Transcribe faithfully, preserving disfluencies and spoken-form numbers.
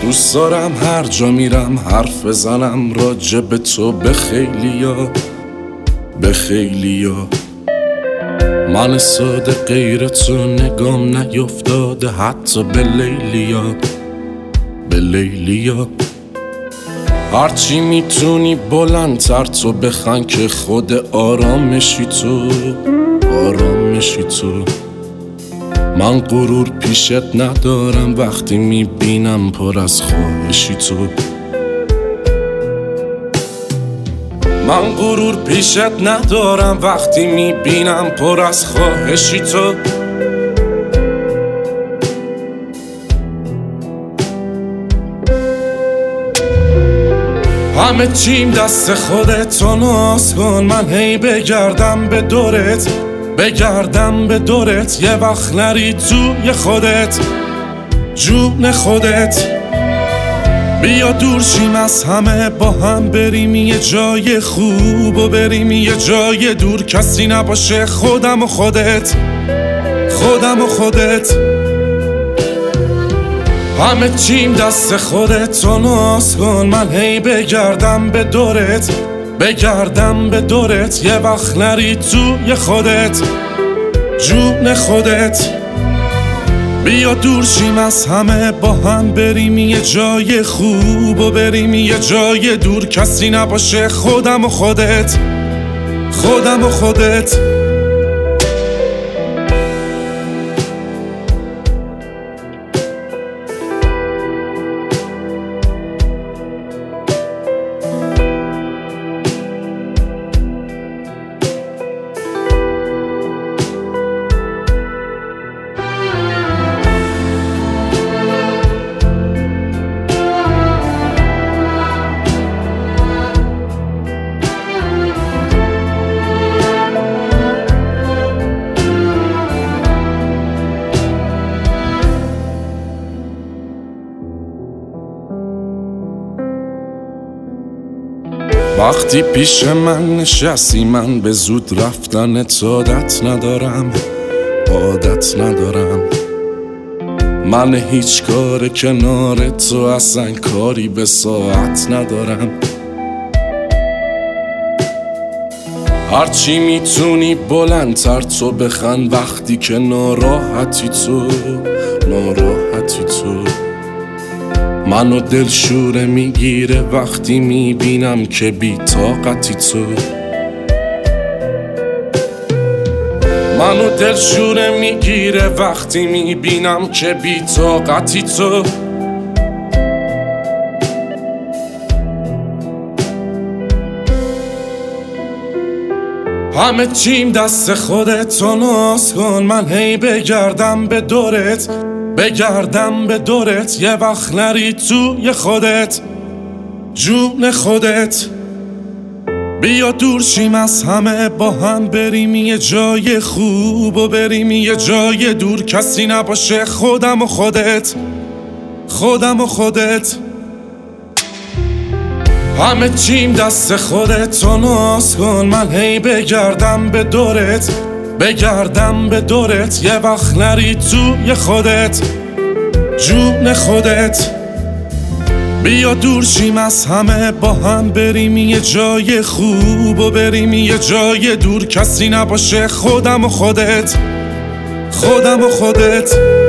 دوست دارم هر جا میرم حرف بزنم راجع به تو به خیلیا به خیلیا. من ساده غیر تو نگام نیفتاده حتی به لیلیا به لیلیا. هرچی میتونی بلندتر تو بخن که خود آرامشی تو آرامشی تو. من غرور پیشت ندارم وقتی میبینم پر از خواهشی تو. من غرور پیشت ندارم وقتی میبینم پر از خواهشی تو. همه چیم دست خودت تو ناز کن. من هی بگردم به دورت بگردم به دورت یه وقت نری توی خودت جون خودت. بیا دور شیم از همه با هم بریم یه جای خوب و بریم یه جای دور کسی نباشه خودم و خودت خودم و خودت. همه چیم دست خودت تو ناز کن. من هی بگردم به دورت بگردم به دورت یه وقت نری توی خودت جون خودت. بیا دور شیم از همه با هم بریم یه جای خوب و بریم یه جای دور کسی نباشه خودم و خودت خودم و خودت. وقتی پیش من نشستی من به زود رفتن عادت ندارم عادت ندارم. من هیچ کار کنار تو اصلا کاری به ساعت ندارم. هرچی میتونی بلندتر تو بخن وقتی که ناراحتی تو ناراحتی تو. منو دلشوره میگیره وقتی میبینم که بی طاقتی تو. منو دلشوره میگیره وقتی میبینم که بی طاقتی تو. همه چیم دست خودت تو ناز کن. من هی بگردم به دورت بگردم به دورت یه وقت نری توی خودت جون خودت. بیا دور شیم از همه با هم بریم یه جای خوب و بریم یه جای دور کسی نباشه خودم و خودت خودم و خودت. همه چیم دست خودت تو ناز کن. من هی بگردم به دورت بگردم به دورت یه وقت نری توی خودت جون خودت. بیا دور شیم از همه با هم بریم یه جای خوب و بریم یه جای دور کسی نباشه خودم و خودت خودم و خودت.